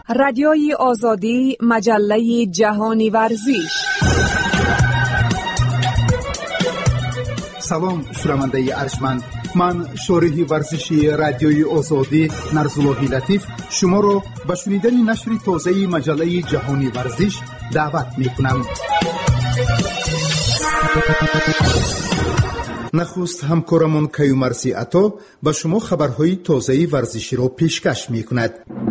رادیوی آزادی، مجله جهانی ورزش. سلام شنونده ارجمند، من شارح ورزشی رادیوی آزادی نرزاللهی لطیف شما را به شنیدن نشر تازه مجله جهانی ورزش دعوت میکنم. نخست همکارمون کیومرسی عطا به شما خبرهای تازه ورزشی را پیشکش میکند.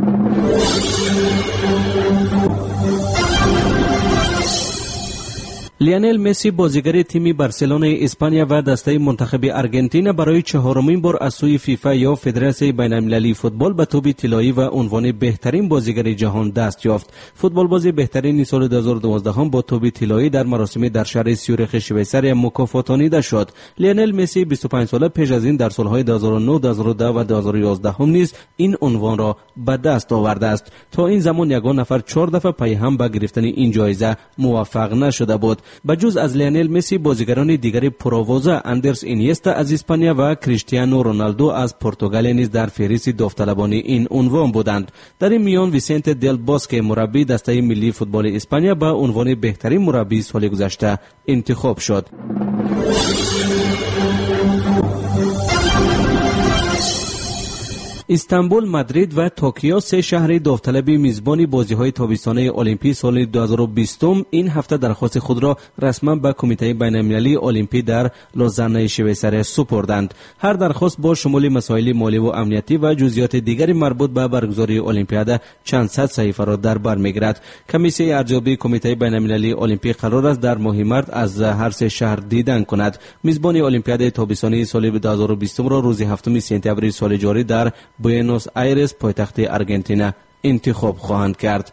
لیونل مسی بازیگر تیم بارسلونای اسپانیا و دسته منتخب آرژانتین برای چهارمین بار از سوی فیفا یا فدراسیون بین‌المللی فوتبال به توپ طلایی و عنوان بهترین بازیگر جهان دست یافت. فوتبال بازی بهترین سال 2012 هم با توپ طلایی در مراسم در شهر سیوریخ شویساریا مکافاتانیده شد. لیونل مسی 25 ساله پیش از این در سالهای 2009، 2010 و 2011 هم نیز این عنوان را به دست آورده است. تا این زمان یگان نفر 4 دفعه پی هم به گرفتن این جایزه موفق نشده بود. بجز از لیونل مسی بازیگران دیگر پرآوازه اندرس اینیستا از اسپانیا و کریستیانو رونالدو از پرتغال نیز در فهرست داوطلبان این عنوان بودند. در این میان ویسنت دل باسکه مربی دسته ملی فوتبال اسپانیا به عنوان بهترین مربی سال گذشته انتخاب شد. استانبول، مادرید و توکیو سه شهر داوطلب میزبان بازی‌های تابستانه المپیک سال 2020 این هفته درخواست خود را رسما به کمیته بین‌المللی المپیک در لوزان شویساریا سپردند. هر درخواست با شمول مسائل مالی و امنیتی و جزئیات دیگری مربوط به برگزاری المپیاد چند صد صفحه را در بر می‌گیرد. کمیسیون ارزیابی کمیته بین‌المللی المپیک قرار است در ماه مارس از هر سه شهر دیدن کند. میزبان المپیاد تابستانه سال 2020 را روز 7 سپتامبر سال جاری در بوئنوس آیرس پایتخت آرژانتین انتخاب خواهند کرد.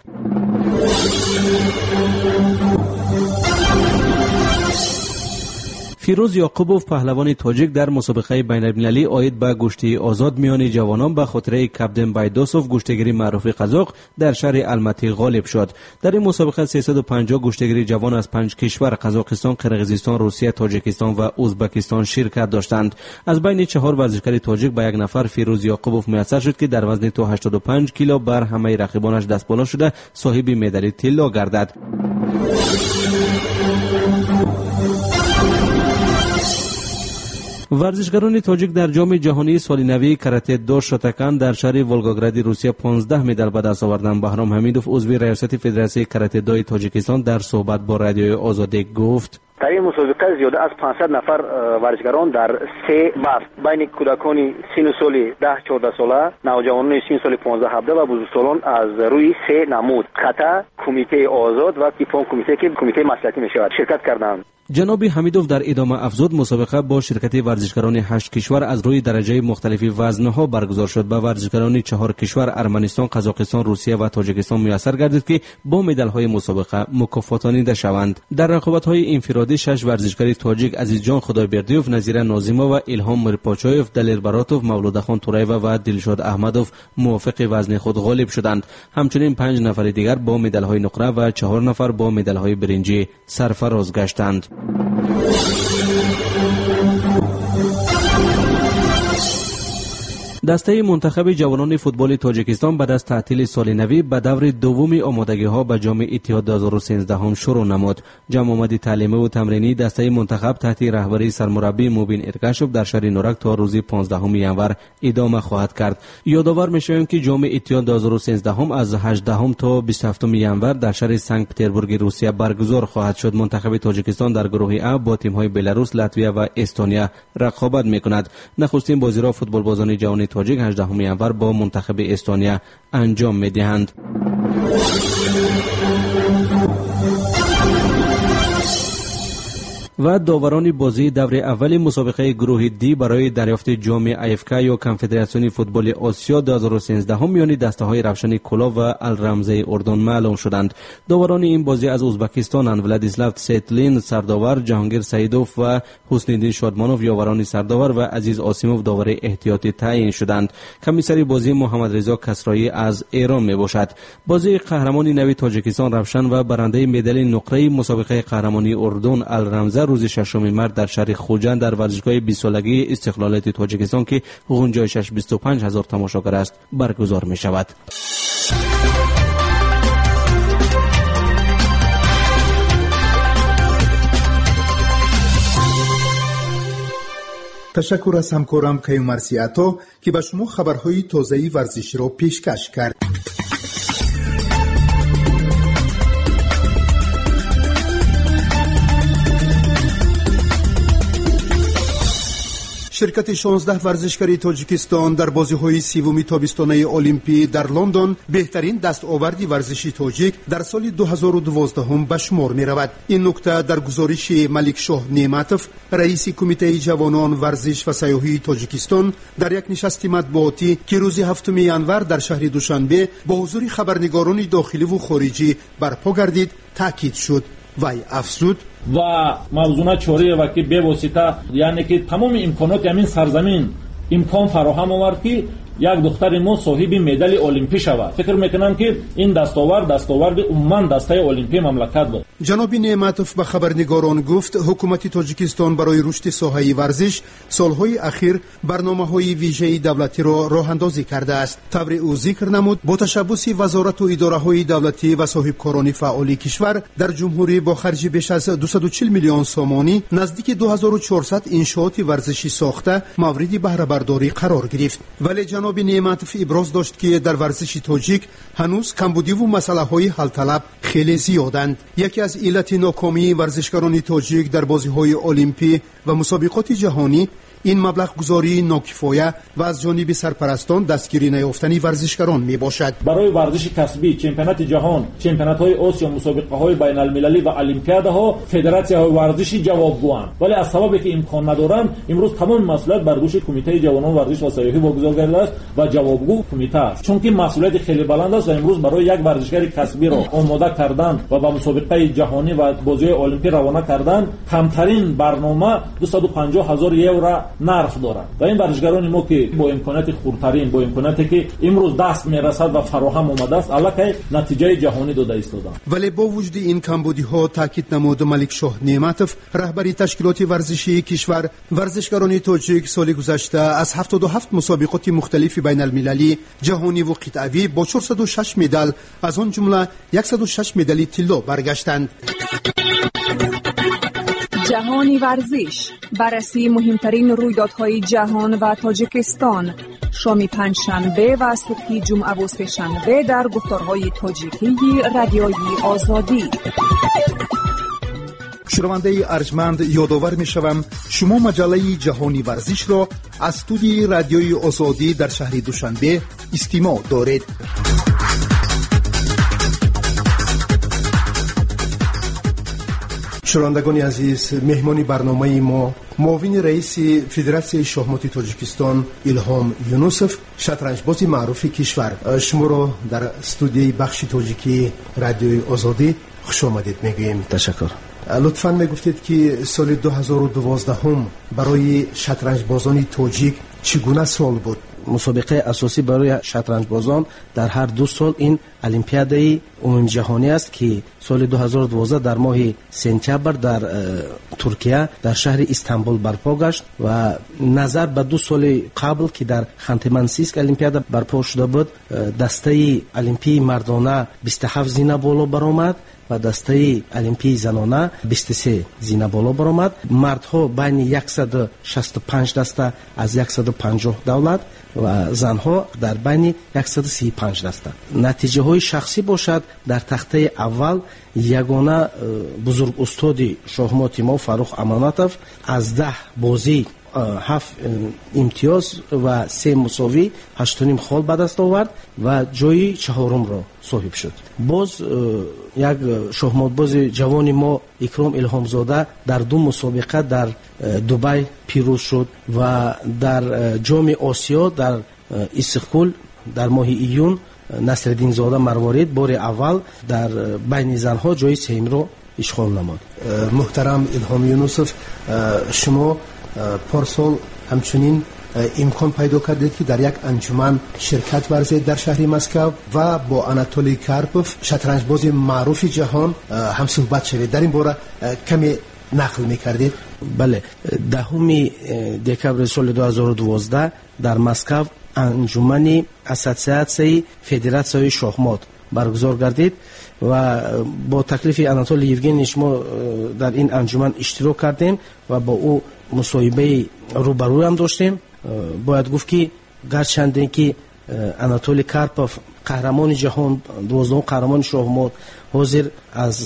فیروز یعقوبوف پهلوان تاجیک در مسابقه بین‌المللی عاید به گشتی آزاد میان جوانان به خاطر کپتن بایدوسوف گشتگیر معروف قزاق در شهر الماتی غالب شد. در این مسابقه 350 گشتگیر جوان از 5 کشور قزاقستان، قرقیزستان، روسیه، تاجیکستان و ازبکستان شرکت داشتند. از بین 4 ورزشکار تاجیک به یک نفر فیروز یعقوبوف میسر شد که در وزن تا 85 کیلو بر همه رقیبانش دست بالا شده صاحب مدال طلا گردد. ورزشکاران تاجیک در جام جهانی سال نو کاراته دو شوتاکان در شهر ولگاگراد روسیه 15 مدال به دست آوردند. بهرام حمیدوف عضو ریاست فدراسیون کاراته دو تاجیکستان در صحبت با رادیوی آزادی گفت: در این مسابقه زیاده از 500 نفر ورزشکاران در 3 بخش بین کودکان سن سال 10-14 ساله، نوجوانان سن سال 15-17 و بزرگسالان از روی 3 نمود خطا، کمیته آزاد و تیپون کمیته که کمیته مصلحتی میشود شرکت کردند. جناب حمیدوف در ادامه افزود مسابقه با شرکت ورزشکاران 8 کشور از روی درجه مختلف وزنها برگزار شد. به ورزشکاران 4 کشور ارمنستان، قزاقستان، روسیه و تاجیکستان میسر گردید که با مدال‌های مسابقه مکافاتانیده شوند. در رقابت‌های انفرادی 6 ورزشکار تاجیک عزیزجان خدایبردیوف، نظیره نازیمова و الهام میرپاچایف، دلیر براتوف، مولودخان تورایوا و دلشاد احمدوف موافق وزن خود غالب شدند. همچنین 5 نفر دیگر با مدال‌های نقره و 4 نفر با مدال‌های برنجی سرفراز گشتند. دسته منتخب جوانان فوتبال تاجیکستان بعد از تعطیل سال نو به دور دوم آمادگی‌ها به جام اتحاد 2013 هم شروع نمود. جمع آمد تعلیمی و تمرینی دسته منتخب تحت رهبری سرمربی موبین ارگاشوف در شهر نورک تا روز 15 ینور ادامه خواهد کرد. یادآور می‌شویم که جام اتحاد 2013 هم از 18 تا 27 ینور در شهر سنت پترزبورگ روسیه برگزار خواهد شد. منتخب تاجیکستان در گروه ا با تیم‌های بلاروس، لاتویا و استونیا رقابت می‌کند. نخستین بازی را فوتبال بازان جهانی تاجیک 18 ینور با منتخب استونیا انجام می‌دهند. و داوران بازی دور اول مسابقه گروه دی برای دریافت جام آیفکا یا کنفدراسیون فوتبال آسیا 2013 میان دسته‌های روشن کلا و الرمزه اردن معلوم شدند. داوران این بازی از ازبکستان اند: ولادیسلاو سیتلین سرداور، جهانگیر سعیدوف و حسن‌الدین شادمانوف یاوران سرداور و عزیز آسیموف داور احتیاطی تعیین شدند. کمیسر بازی محمد رضا کسرایی از ایران میباشد. بازی قهرمان نوی تاجیکستان روشن و برنده مدال نقره مسابقه قهرمانی اردن الرمزه روز 6 مارس در شهر خوجند در ورزشگاه 20 سالگی استقلالیت تاجیکستان که گنجایشش 25,000 تماشاگر است برگزار می شود. تشکر از همکارم کیومرسی عطا که به شما خبرهای تازه ورزشی را پیشکش کرد. شرکت 16 ورزشکاری تاجیکستان در بازی‌های سوم تابستانه المپی در لندن بهترین دستاورد ورزشی تاجیک در سال 2012 به شمار می‌رود. این نکته در گزارش ملک شاه نعمتوف رئیس کمیته جوانان ورزش و سیاحی تاجیکستان در یک نشست مطبوعاتی که روز 7 ینور در شهر دوشنبه با حضور خبرنگاران داخلی و خارجی برپا گردید تاکید شد. وی افزود و موضوع چوری و که به واسطه یعنی که تمام امکانات همین سرزمین امکان فراهم آورد که یک دختر ما صاحب مدال المپی شود. فکر میکنم که این دستاورد عموما دسته المپی مملکت بود. جناب نعمتوف به خبرنگاران گفت حکومت تاجیکستان برای رشد ساحه ورزش سالهای اخیر برنامه‌های ویژه دولتی را راه اندازی کرده است. طور او ذکر نمود با تشبث وزارت و اداره‌های دولتی و صاحبکاران فعال کشور در جمهوری با خرج بیش از 240 میلیون سومانی نزدیک 2400 انشاءات ورزشی ساخته مورد بهره برداری قرار گرفت. ولی جناب نعمتوف ابراز داشت که در ورزش تاجیک هنوز کمبودی و مسئله‌های حل طلب خیلی زیادند. یکی از علت ناکامی ورزشکاران تاجیک در بازی‌های المپی و مسابقات جهانی این مبلغ گذاری ناکفایه و از جانب سرپرستان دستگیری نیافتنی ورزشکاران می باشد. برای ورزش کسبی چمپیونات جهان، چمپیونات‌های آسیا، مسابقه‌های بین‌المللی و المپیادها فدراسی‌های ورزشی جوابگویند. ولی از سببی که امکان ندارند امروز تمام مسئولیت بر دوش کمیته جوانان ورزش و سیاحی واگذار گردیده است و جوابگو کمیته است. چون که مسئولیت خیلی بلند است و امروز برای یک ورزشکار کسبی را آماده کردن و به مسابقه جهانی و بازی‌های المپی روانه کردن کمترین برنامه 250,000 یورو نرخ دارند. و این ورزشکاران ما که با امکانات خردترین، با امکاناتی که امروز دست میرسد و فراهم آمده است الکی نتیجه جهانی داده ایستادند. ولی با وجود این کمبودی‌ها تاکید نمود ملک شاه نعمتوف رهبری تشکیلات ورزشی کشور ورزشکاران تاجیک سال گذشته از 77 مسابقات مختلف بین‌المللی، جهانی و قطعی با 406 مدال از آن جمله 106 مدال طلا برگشتند. جهانی ورزش، بررسی مهمترین رویدادهای جهان و تاجیکستان، شام پنجشنبه و صبح جمعه و سه‌شنبه در گفتارهای تاجیکی رادیوی آزادی. شنونده ارجمند یادآور می‌شوم شما مجله جهانی ورزش را از استودیوی رادیوی آزادی در شهر دوشنبه استماع دارید. شنوندگان عزیز، مهمان برنامه ما معاون رئیس فدراسیون شахمات تاجیکستان الهام یونوسف، شطرنجباز معروف کشور، شما را در استودیوی بخش تاجیکی رادیوی آزادی خوش آمدید میگوییم. تشکر. لطفاً میگفتید که سال 2012 برای شطرنجبازان تاجیک چگونه سال بود؟ مسابقه اساسی برای شطرنجبازان در هر 2 سال این المپیادای عمومی جهانی است که سال 2012 در ماه سپتامبر در ترکیه در شهر استانبول برپا گشت و نظر به 2 سال قبل که در خانت-منسیسک المپیادا برپا شده بود، دسته المپی مردانه 27 زینه بالا برآمد و دسته المپی زنانه 23 زینه بالا برآمد. مردها بین 165 دسته از 150 دولت و زنها در بین 135 دسته. نتیجه های شخصی باشد در تخته اول یگانه بزرگ استادی شахمات ما فاروق امانتوف از 10 بازی 7 امتیاز و 3 مساوی 8.5 خال به دست آورد و جای 4م را صاحب شد. باز یک شахماتباز جوان ما اکرام الهامزاده در 2 مسابقه در دبی پیروز شد و در جام آسیا در استقبال در ماه ایون نصرالدین زاده مروارید بار اول در بین زنها جای 3م را اشغال نمود. محترم الهام یونوسف، شما پارسال همچنین امکان پیدا کردید که در یک انجمن شرکت ورزید در شهر مسکو و با آناتولی کارپوف شطرنجباز معروف جهان هم صحبت شوید. در این باره کمی نقل میکردید؟ بله، 10 دکبر سال 2012 در مسکو انجمن اسوسیاسیون فدراسیون شахمات برگزار گردید و با تکلیف آناتولی یوگنیویچ ما در این انجمن اشتراک کردیم و با او مصاحبه روبرو هم داشتیم. باید گفت که گرچند که اناتولی کارپوف قهرمان جهان 12 قهرمان شاهمات حاضر از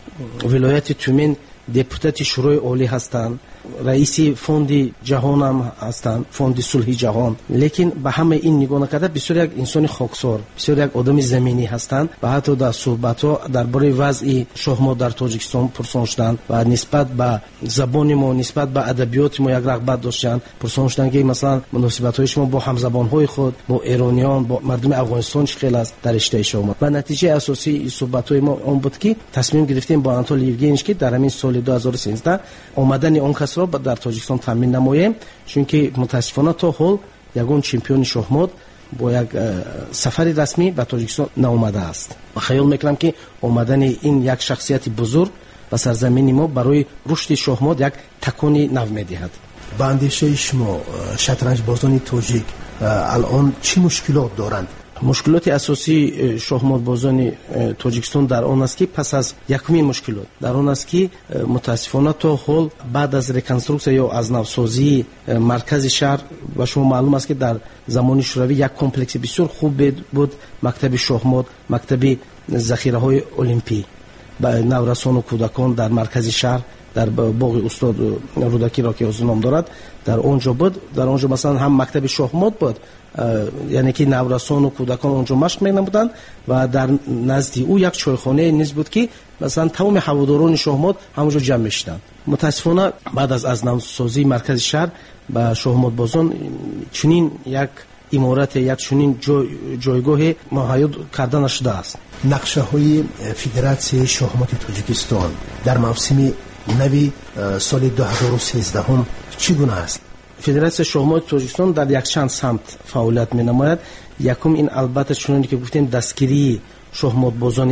ولایت تومن دپوتات شورای عالی هستند، رئیس فوند جهان هم هستند، فوند صلح جهان، لیکن به همه این نگاه نکرده بسیار یک انسان خاکسار، بسیار یک آدم زمینی هستند و حتی در صحبت‌ها درباره وضع شاهمات در تاجیکستان پرسان شدند و نسبت به زبان ما، نسبت به ادبیات ما یک رغبت داشتند. پرسان شدند که مثلا مناسبت‌های شما با همزبان‌های خود، با ایرانیان، با مردم افغانستان چقدر است در رشته شاهمات. و نتیجه اساسی صحبت‌های ما اون بود که تصمیم گرفتیم با آناتولی یوگینیچ که در همین سال 2013 آمدن اون کس را در تاجیکستان تامین نماییم، چون که متاسفانه تا حال یگان چمپیون شاهمات با یک سفر رسمی به تاجیکستان نآمده است. و خیال میکنم که آمدن این یک شخصیت بزرگ به سرزمین ما برای رشد شاهمات یک تکانی نو میدهد. با اندیشه شما شطرنج بازان تاجیک الان چه مشکلات دارند؟ مشکلات اساسی شاهمات بازان تاجیکستان در آن است که پس از یکمین مشکلات در آن است که متاسفانه تا حال بعد از ریکنسترکسیون یا از نوسازی مرکز شهر و شما معلوم است که در زمان شوروی یک کمپلکس بسیار خوب بود، مکتب شاهمات، مکتب ذخیره‌های المپی با نورسان و کودکان در مرکز شهر در باغ استاد رودکی را که از نام دارد در اونجا بود. در اونجا مثلا هم مکتب شاهمات بود، یعنی که نورسان و کودکان اونجا مشق می‌نمودند و در نزدی او یک چایخانه نیز بود که مثلا تمام هواداران شاهمات همونجا جمع می‌شدند. متاسفانه بعد از نوسازی مرکز شهر با شاهمات بازان چنین یک امارت، یک چنین جایگاه مهیا کرده نشده است. نقشه های فدراسیون شاهمات تاجیکستان در موسم نوی سال 2013 هم چگونه است؟ فدراسیون شاهمات تاجیکستان در یک چند سمت فعالیت می‌نماید. یکم این البته چونانی که گفتیم دستگیری شاهمات بازان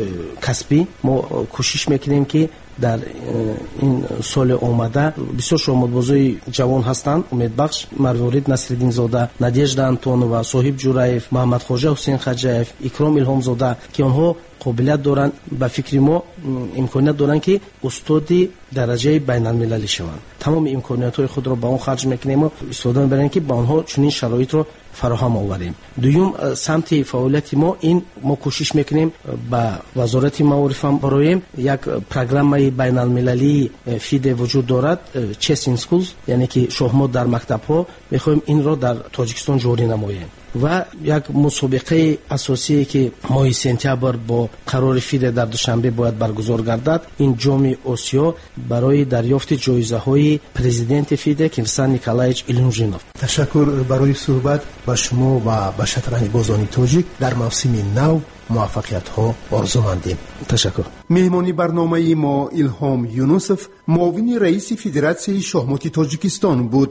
کسبی، ما کوشش میکنیم که در این سال آمده بسیار شاهمات بازای جوان هستند، امیدبخش، مروارید نصرالدین زاده، نادیژدا انتونова، صاحب جورایف، محمد خواجه حسین خجاєв، اکرام الهام زاده که آنها قابلیت دارند، به فکر ما امکانیت دارند که استادی درجه بین المللی شوند. تمام امکانیت‌های خود را با آن خرج میکنیم و استفاده می‌بریم که با آنها چنین شرایط را فراهم آوریم. دوم سمت فعالیت ما این، ما کوشش میکنیم با وزارت معارف هم برای یک پروگرام بین المللی فید وجود دارد، چس این سکولز، یعنی که شاهمات در مکتب‌ها میخوایم این را در تاجیکستان جاری نماییم. و یک مسابقه اساسی که ماه سپتامبر با قرار فید در دوشنبه باید برگزار گردد، این جام آسیا برای دریافت جایزه‌های پرزیدنت فید کیرسان نیکولایچ ایلونژینوف. تشکر برای صحبت با شما و با شطرنج بازان تاجیک در موسم نو موفقیت ها آرزو مندیم. تشکر. مهمانی برنامه ما الهام یونوسف، معاون رئیس فدراسیون شاهمات تاجیکستان بود.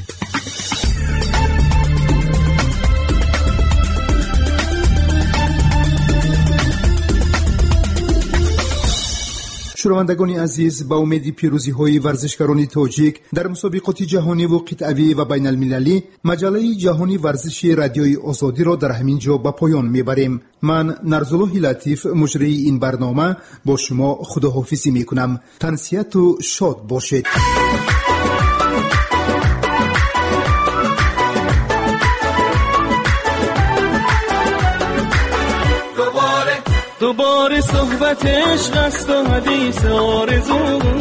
شنوندگان عزیز، با امید پیروزی های ورزشکاران تاجیک در مسابقات جهانی و قطعی و بین المللی، مجله جهانی ورزشی رادیوی آزادی را در همین جا به پایان میبریم. من نرزالله لطیف، مجری این برنامه، با شما خداحافظی میکنم. تنسیت و شاد باشید. دوباره صحبت عشق است و حدیث آرزو،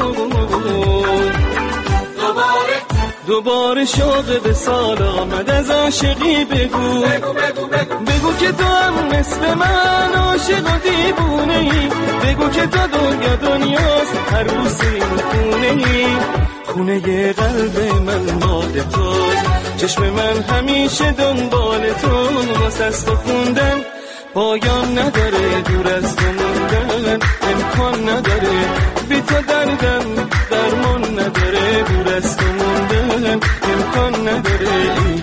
دوباره شوق به سال آمد از عاشقی. بگو که تو هم مثل من عاشق و دیوونه ای، بگو که تو دنیاست هر روز این خونه ای، خونه قلب من مال تو، چشم من همیشه دنبال تو، واسه است و خوندن پایان نداره، دور از تو موندن امکان نداره، بی تو دردم درمان نداره، دور از تو موندن امکان نداره.